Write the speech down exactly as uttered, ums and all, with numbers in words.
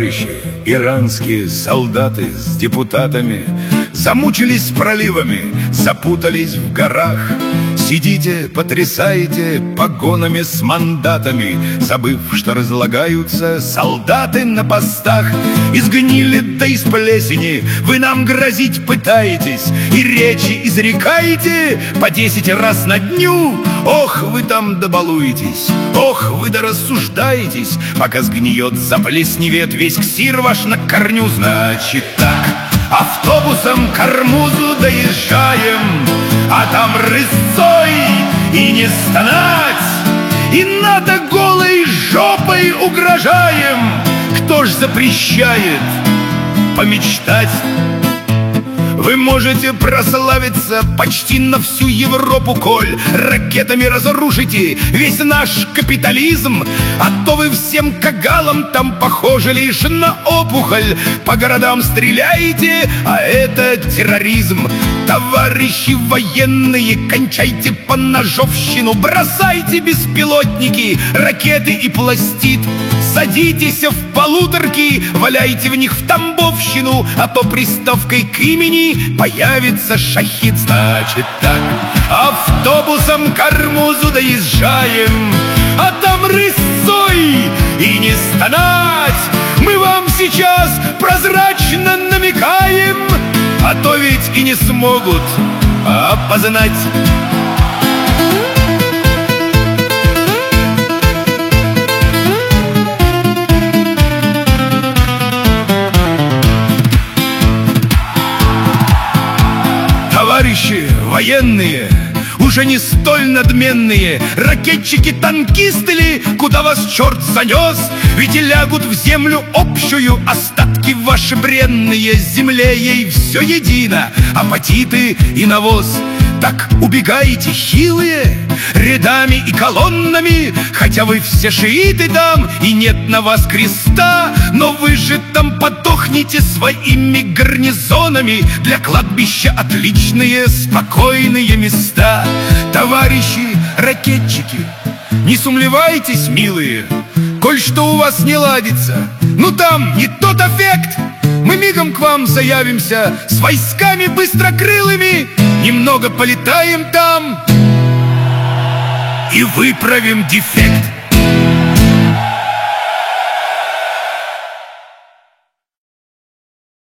Товарищи, иранские солдаты с депутатами замучились проливами, запутались в горах. Сидите, потрясаете погонами с мандатами, забыв, что разлагаются солдаты на постах. Из гнили да из плесени вы нам грозить пытаетесь, и речи изрекаете по десять раз на дню. Ох, вы там добалуетесь, ох, вы да рассуждаетесь, пока сгниет, заплесневет весь ксир ваш на корню. Значит так, автобусом к Армузу доезжаем, а там рысцой и не стонать, и надо голой жопой угрожаем. Кто ж запрещает помечтать? Вы можете прославиться почти на всю Европу, коль ракетами разрушите весь наш капитализм. А то вы всем кагалам там похожи лишь на опухоль. По городам стреляете, а это терроризм. Товарищи военные, кончайте по ножовщину, бросайте беспилотники, ракеты и пластид. Садитесь в полуторки, валяйте в них в тамбовщину, а то приставкой к имени появится шахид. Значит так, автобусом к Армузу доезжаем, а там рысцой и не стонать. Мы вам сейчас прозрачно намекаем, а то ведь и не смогут опознать. Товарищи военные, уже не столь надменные, ракетчики-танкисты ли, куда вас черт занес? Ведь и лягут в землю общую остатки ваши бренные, земле ей все едино, апатиты и навоз. Так убегаете хилые, рядами и колоннами, хотя вы все шииты там, и нет на вас креста. Но вы же там подохнете своими гарнизонами. Для кладбища отличные, спокойные места. Товарищи ракетчики, не сумлевайтесь, милые, коль что у вас не ладится, ну там не тот эффект, мы мигом к вам заявимся с войсками быстрокрылыми. Немного полетаем там и выправим дефект.